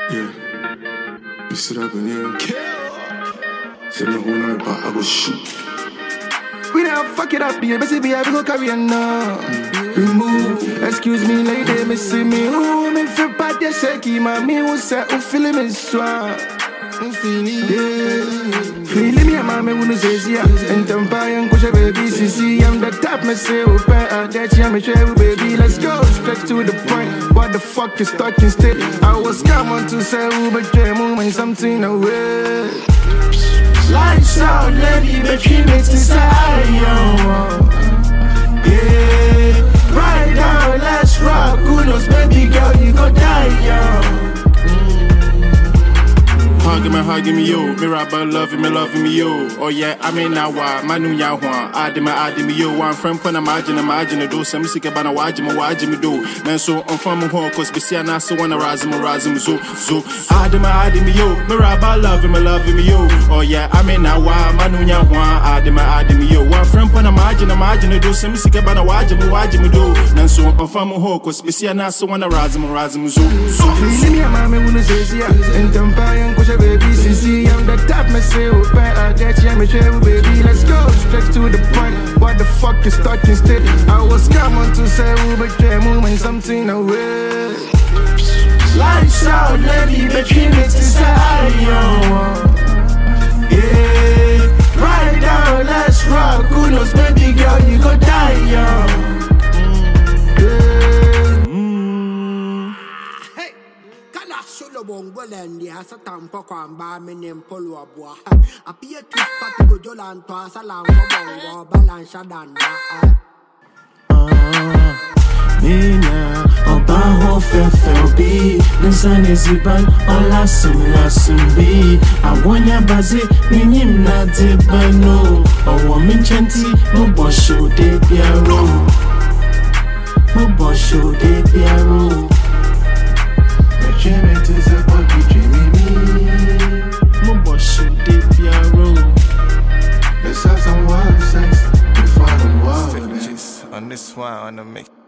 Yeah. You sit up in here. Say no one about I go shoot. We now fuck it up, yeah, but be I go carry on now. Remove, excuse me, lady, me see me. Ooh, me feel bad, yeah, shaky, man. Me who say, who feeling me swag. I'm feeling, yeah. Feeling me, man, me who say, yeah. And Tampa, and Kusha, baby, CC. I'm the top, me say, open out that, yeah, me share, baby. Let's go, straight to the point. What the fuck is talking still? I was coming to say, but you're moving something away. Lights out, lady, but she makes desire. Yeah, right now, let's rock. Who knows, baby girl, you gon' die, yo. Hugging me, yo. Me rabba loving me, yo. Oh yeah, I mean now why? Manu ya hwa. Adime yo. One friend pon imagine do some sick about wajim do. Then so on from home cause be see na so wanna razim zo. Adime yo. Me rabba loving me, yo. Oh yeah, I mean now why? Manu ya hwa. Adime yo. One friend pon imagine do some sick about wajim do. Then so on from home cause be see na so wanna razim zo. Feeling me, mama, wanna say yeah. And Tampa and Kusha, baby, CC. I'm the top, me say, open out that, yeah, me share, baby. Let's go, straight to the point. What the fuck is talking still? I was coming to say, but you're moving something away. Lights out, lady, but she makes desire. Yeah, right now, let's rock. Who knows, baby girl, you gon' die, yo. Bongolendi has a tampo kwamba menem polo abwa. Appear to party go jolan to asalam bongo balansha danda. Nina, oba ho fefe bi, nisane ziban olasum bi. Awonya bazi ninyim na debano. Owo minchenti mo bosho de piaro. Mo bosho de piaro. Jimmy is a buggy, Jimmy. Mo bosho de piaro. Let's have some wild sex. We find them wild. On this one, on the mix.